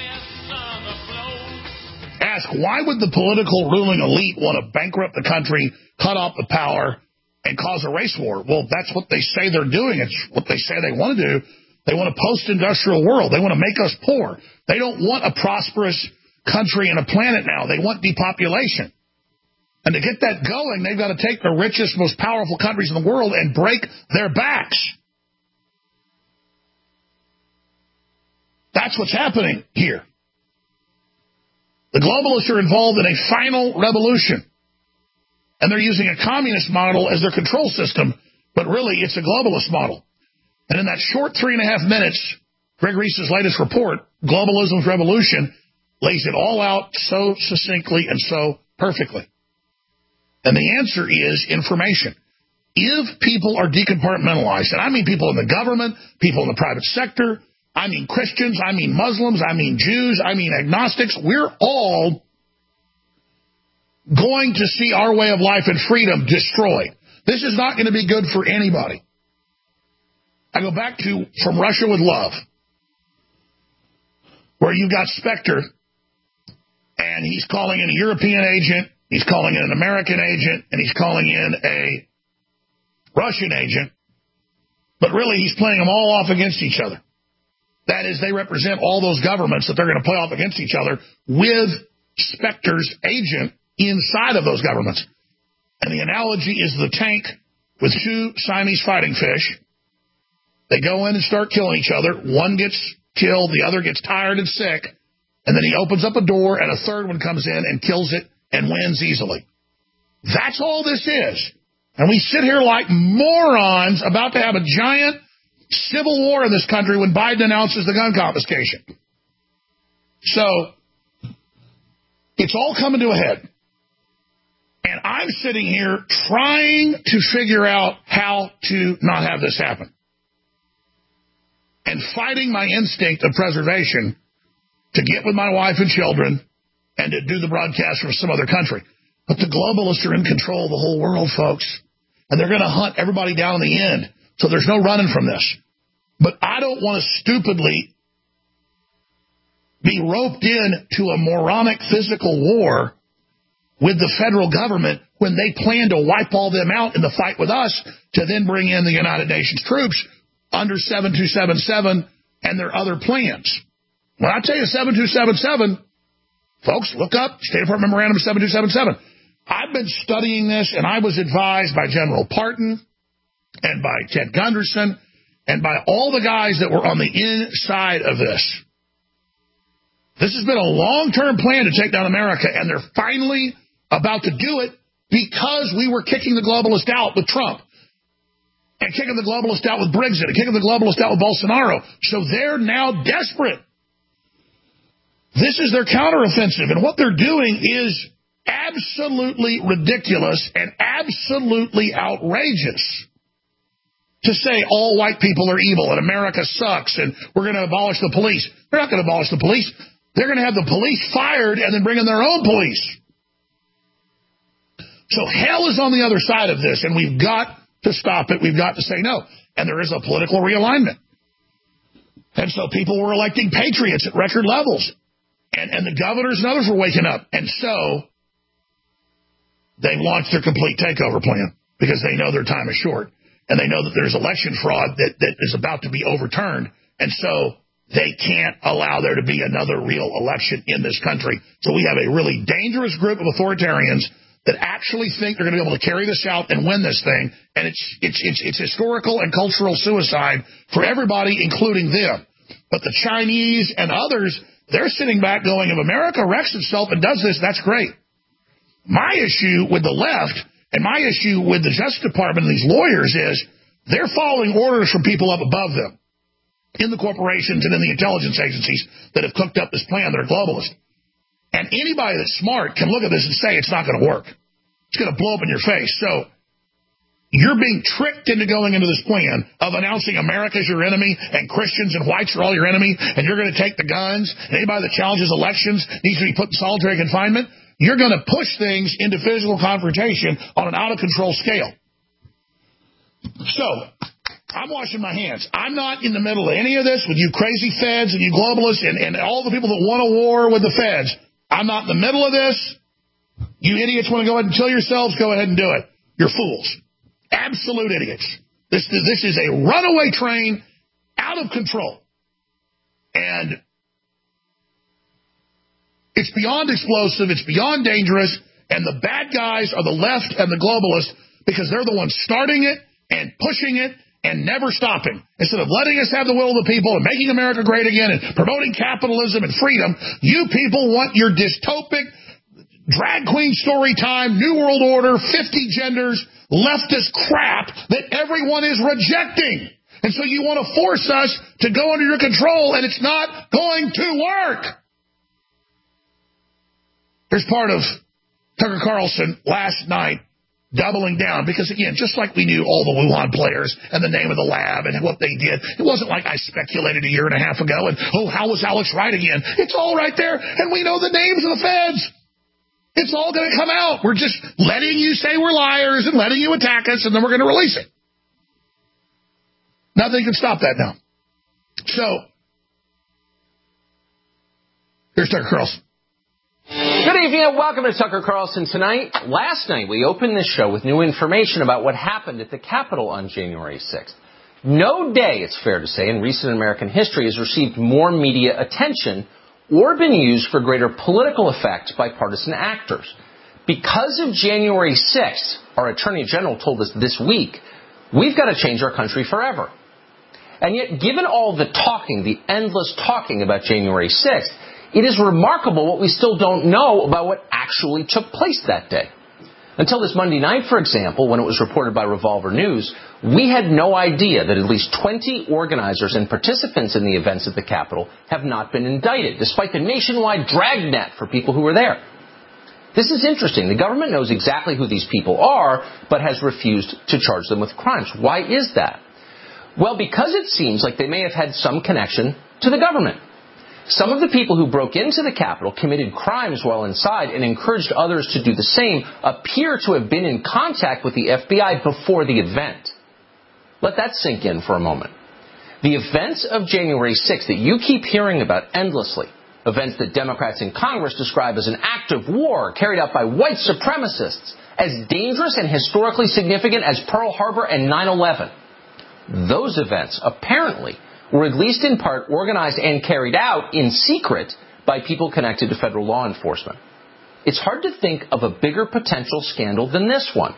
ask, why would the political ruling elite want to bankrupt the country, cut off the power, and cause a race war? Well, that's what they say they're doing. It's what they say they want to do. They want a post-industrial world. They want to make us poor. They don't want a prosperous country and a planet now. They want depopulation. And to get that going, they've got to take the richest, most powerful countries in the world and break their backs. That's what's happening here. The globalists are involved in a final revolution. And they're using a communist model as their control system, but really it's a globalist model. And in that short 3.5 minutes, Greg Reese's latest report, Globalism's Revolution, lays it all out so succinctly and so perfectly. And the answer is information. If people are decompartmentalized, and I mean people in the government, people in the private sector, I mean Christians, I mean Muslims, I mean Jews, I mean agnostics, we're all going to see our way of life and freedom destroyed. This is not going to be good for anybody. I go back to From Russia with Love, where you've got Spectre, and he's calling in a European agent, he's calling in an American agent, and he's calling in a Russian agent, but really he's playing them all off against each other. That is, they represent all those governments that they're going to play off against each other with Spectre's agent inside of those governments. And the analogy is the tank with 2 Siamese fighting fish. They go in and start killing each other. One gets killed, the other gets tired and sick, and then he opens up a door, and a third one comes in and kills it and wins easily. That's all this is. And we sit here like morons about to have a giant civil war in this country when Biden announces the gun confiscation. So, it's all coming to a head. And I'm sitting here trying to figure out how to not have this happen. And fighting my instinct of preservation to get with my wife and children and to do the broadcast from some other country. But the globalists are in control of the whole world, folks. And they're going to hunt everybody down in the end. So there's no running from this. But I don't want to stupidly be roped into a moronic physical war with the federal government when they plan to wipe all them out in the fight with us to then bring in the United Nations troops under 7277 and their other plans. When I tell you 7277, folks, look up State Department Memorandum 7277. I've been studying this, and I was advised by General Parton and by Ted Gunderson and by all the guys that were on the inside of this. This has been a long-term plan to take down America, and they're finally about to do it because we were kicking the globalists out with Trump and kicking the globalists out with Brexit and kicking the globalists out with Bolsonaro. So they're now desperate. This is their counteroffensive, and what they're doing is absolutely ridiculous and absolutely outrageous. To say all white people are evil and America sucks and we're going to abolish the police. They're not going to abolish the police. They're going to have the police fired and then bring in their own police. So hell is on the other side of this, and we've got to stop it. We've got to say no. And there is a political realignment. And so people were electing patriots at record levels. And the governors and others were waking up. And so they launched their complete takeover plan because they know their time is short. And they know that there's election fraud that is about to be overturned. And so they can't allow there to be another real election in this country. So we have a really dangerous group of authoritarians that actually think they're going to be able to carry this out and win this thing. And it's historical and cultural suicide for everybody, including them. But the Chinese and others, they're sitting back going, if America wrecks itself and does this, that's great. My issue with the left and my issue with the Justice Department and these lawyers is they're following orders from people up above them in the corporations and in the intelligence agencies that have cooked up this plan that are globalist. And anybody that's smart can look at this and say it's not going to work. It's going to blow up in your face. So you're being tricked into going into this plan of announcing America's your enemy and Christians and whites are all your enemy and you're going to take the guns and anybody that challenges elections needs to be put in solitary confinement. You're going to push things into physical confrontation on an out-of-control scale. So, I'm washing my hands. I'm not in the middle of any of this with you crazy feds and you globalists and all the people that want a war with the feds. I'm not in the middle of this. You idiots want to go ahead and kill yourselves? Go ahead and do it. You're fools. Absolute idiots. This is a runaway train out of control. And it's beyond explosive. It's beyond dangerous. And the bad guys are the left and the globalists because they're the ones starting it and pushing it and never stopping. Instead of letting us have the will of the people and making America great again and promoting capitalism and freedom, you people want your dystopic, drag queen story time, New World Order, 50 genders, leftist crap that everyone is rejecting. And so you want to force us to go under your control, and it's not going to work. Here's part of Tucker Carlson last night doubling down because, again, just like we knew all the Wuhan players and the name of the lab and what they did, it wasn't like I speculated a year and a half ago and, how was Alex right again? It's all right there, and we know the names of the feds. It's all going to come out. We're just letting you say we're liars and letting you attack us, and then we're going to release it. Nothing can stop that now. So, here's Tucker Carlson. Good evening and welcome to Tucker Carlson Tonight. Last night we opened this show with new information about what happened at the Capitol on January 6th. No day, it's fair to say, in recent American history has received more media attention or been used for greater political effect by partisan actors. Because of January 6th, our Attorney General told us this week We've got to change our country forever. And yet, given all the talking, the endless talking about January 6th, it is remarkable what we still don't know about what actually took place that day. Until this Monday night, for example, when it was reported by Revolver News, we had no idea that at least 20 organizers and participants in the events at the Capitol have not been indicted, despite the nationwide dragnet for people who were there. This is interesting. The government knows exactly who these people are, but has refused to charge them with crimes. Why is that? Well, because it seems like they may have had some connection to the government. Some of the people who broke into the Capitol, committed crimes while inside, and encouraged others to do the same appear to have been in contact with the FBI before the event. Let that sink in for a moment. The events of January 6th that you keep hearing about endlessly, events that Democrats in Congress describe as an act of war carried out by white supremacists, as dangerous and historically significant as Pearl Harbor and 9/11, those events apparently were at least in part organized and carried out in secret by people connected to federal law enforcement. It's hard to think of a bigger potential scandal than this one.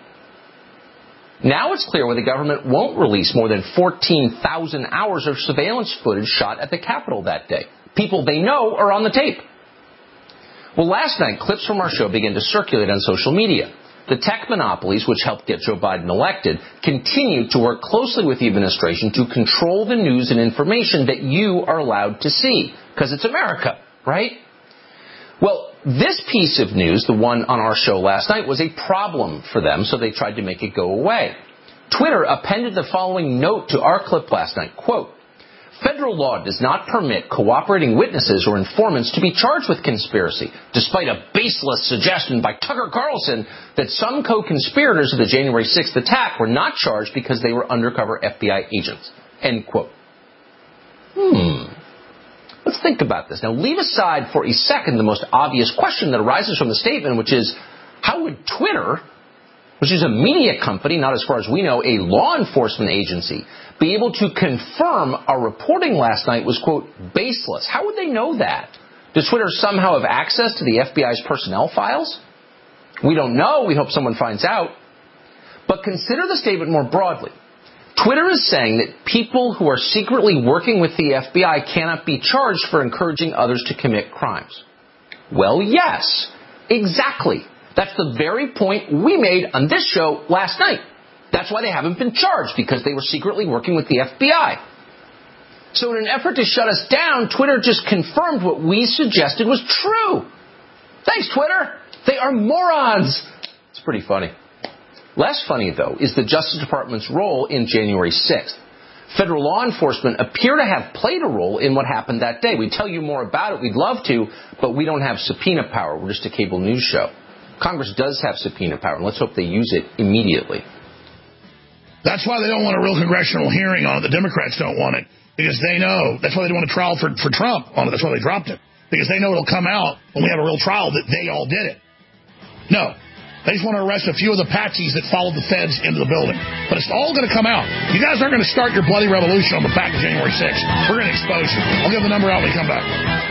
Now it's clear why the government won't release more than 14,000 hours of surveillance footage shot at the Capitol that day. People they know are on the tape. Well, last night, clips from our show began to circulate on social media. The tech monopolies, which helped get Joe Biden elected, continue to work closely with the administration to control the news and information that you are allowed to see. Because it's America, right? Well, this piece of news, the one on our show last night, was a problem for them, so they tried to make it go away. Twitter appended the following note to our clip last night, quote, "Federal law does not permit cooperating witnesses or informants to be charged with conspiracy, despite a baseless suggestion by Tucker Carlson that some co-conspirators of the January 6th attack were not charged because they were undercover FBI agents." End quote. Let's think about this. Now, leave aside for a second the most obvious question that arises from the statement, which is, how would Twitter, which is a media company, not as far as we know, a law enforcement agency, be able to confirm our reporting last night was, quote, baseless? How would they know that? Does Twitter somehow have access to the FBI's personnel files? We don't know. We hope someone finds out. But consider the statement more broadly. Twitter is saying that people who are secretly working with the FBI cannot be charged for encouraging others to commit crimes. Well, yes, exactly. That's the very point we made on this show last night. That's why they haven't been charged, because they were secretly working with the FBI. So in an effort to shut us down, Twitter just confirmed what we suggested was true. Thanks, Twitter. They are morons. It's pretty funny. Less funny, though, is the Justice Department's role in January 6th. Federal law enforcement appear to have played a role in what happened that day. We'd tell you more about it. We'd love to, but we don't have subpoena power. We're just a cable news show. Congress does have subpoena power, and let's hope they use it immediately. That's why they don't want a real congressional hearing on it. The Democrats don't want it, because they know. That's why they don't want a trial for Trump on it. That's why they dropped it, because they know it'll come out when we have a real trial that they all did it. No. They just want to arrest a few of the patsies that followed the feds into the building. But it's all going to come out. You guys aren't going to start your bloody revolution on the back of January 6th. We're going to expose you. I'll give the number out when we come back.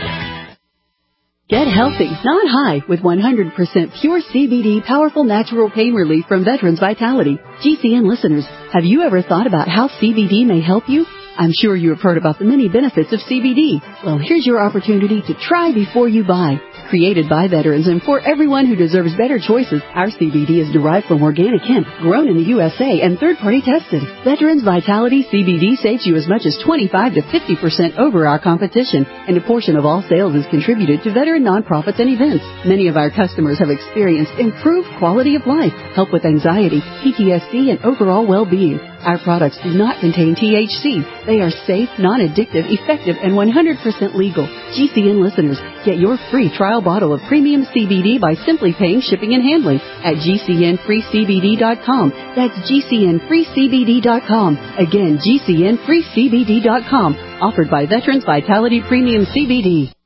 Get healthy, not high, with 100% pure CBD powerful natural pain relief from Veterans Vitality. GCN listeners, have you ever thought about how CBD may help you? I'm sure you have heard about the many benefits of CBD. Well, here's your opportunity to try before you buy. Created by veterans and for everyone who deserves better choices, our CBD is derived from organic hemp, grown in the USA and third-party tested. Veterans Vitality CBD saves you as much as 25 to 50% over our competition, and a portion of all sales is contributed to veteran nonprofits and events. Many of our customers have experienced improved quality of life, help with anxiety, PTSD, and overall well-being. Our products do not contain THC. They are safe, non-addictive, effective, and 100% legal. GCN listeners, get your free trial bottle of premium CBD by simply paying shipping and handling at GCNFreeCBD.com. That's GCNFreeCBD.com. Again, GCNFreeCBD.com. Offered by Veterans Vitality Premium CBD.